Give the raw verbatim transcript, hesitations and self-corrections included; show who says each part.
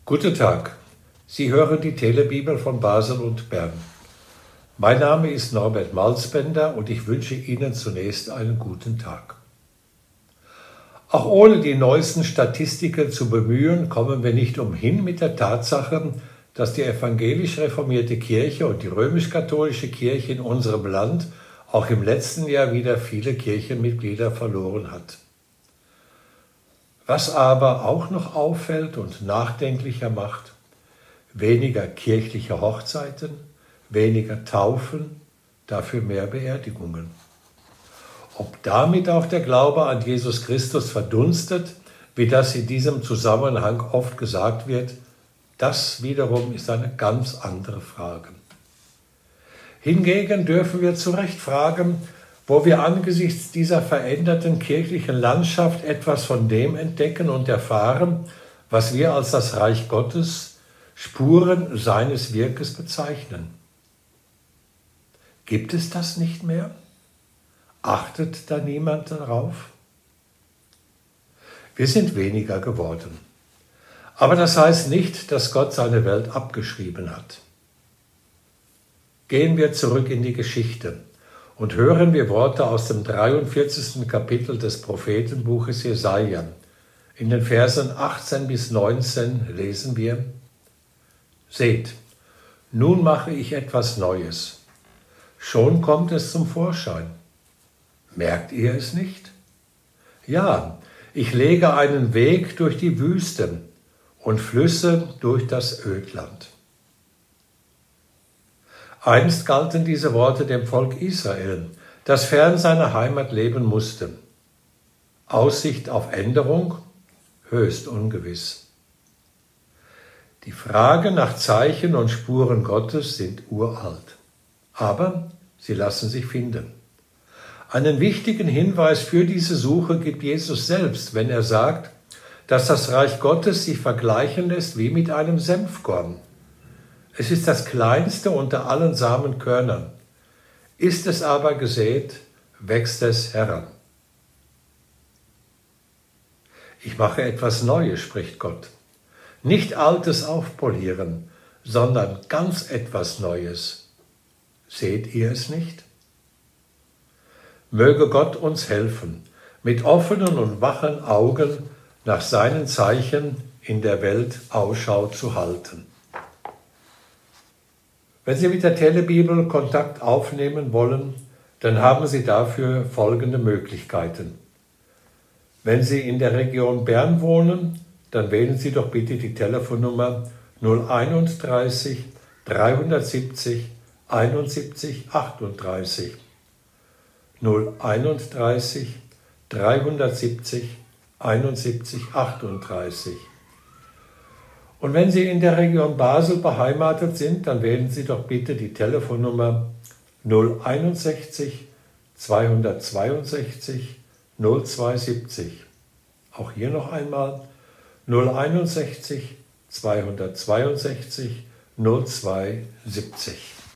Speaker 1: Guten Tag, Sie hören die Telebibel von Basel und Bern. Mein Name ist Norbert Malzbender und ich wünsche Ihnen zunächst einen guten Tag. Auch ohne die neuesten Statistiken zu bemühen, kommen wir nicht umhin mit der Tatsache, dass die evangelisch reformierte Kirche und die römisch-katholische Kirche in unserem Land auch im letzten Jahr wieder viele Kirchenmitglieder verloren hat. Was aber auch noch auffällt und nachdenklicher macht: weniger kirchliche Hochzeiten, weniger Taufen, dafür mehr Beerdigungen. Ob damit auch der Glaube an Jesus Christus verdunstet, wie das in diesem Zusammenhang oft gesagt wird, das wiederum ist eine ganz andere Frage. Hingegen dürfen wir zu Recht fragen, wo wir angesichts dieser veränderten kirchlichen Landschaft etwas von dem entdecken und erfahren, was wir als das Reich Gottes, Spuren seines Wirkens bezeichnen. Gibt es das nicht mehr? Achtet da niemand darauf? Wir sind weniger geworden. Aber das heißt nicht, dass Gott seine Welt abgeschrieben hat. Gehen wir zurück in die Geschichte und hören wir Worte aus dem dreiundvierzigsten Kapitel des Prophetenbuches Jesaja. In den Versen achtzehn bis neunzehn lesen wir: Seht, nun mache ich etwas Neues. Schon kommt es zum Vorschein. Merkt ihr es nicht? Ja, ich lege einen Weg durch die Wüste und Flüsse durch das Ödland. Einst galten diese Worte dem Volk Israel, das fern seiner Heimat leben musste. Aussicht auf Änderung? Höchst ungewiss. Die Frage nach Zeichen und Spuren Gottes sind uralt, aber sie lassen sich finden. Einen wichtigen Hinweis für diese Suche gibt Jesus selbst, wenn er sagt, dass das Reich Gottes sich vergleichen lässt wie mit einem Senfkorn. Es ist das kleinste unter allen Samenkörnern. Ist es aber gesät, wächst es heran. Ich mache etwas Neues, spricht Gott. Nicht Altes aufpolieren, sondern ganz etwas Neues. Seht ihr es nicht? Möge Gott uns helfen, mit offenen und wachen Augen nach seinen Zeichen in der Welt Ausschau zu halten. Wenn Sie mit der Telebibel Kontakt aufnehmen wollen, dann haben Sie dafür folgende Möglichkeiten. Wenn Sie in der Region Bern wohnen, dann wählen Sie doch bitte die Telefonnummer null einunddreißig dreihundertsiebzig einundsiebzig achtunddreißig. null einunddreißig dreihundertsiebzig einundsiebzig achtunddreißig. Und wenn Sie in der Region Basel beheimatet sind, dann wählen Sie doch bitte die Telefonnummer null einundsechzig zweihundertzweiundsechzig null zweihundertsiebzig. Auch hier noch einmal null einundsechzig zweihundertzweiundsechzig null zweihundertsiebzig.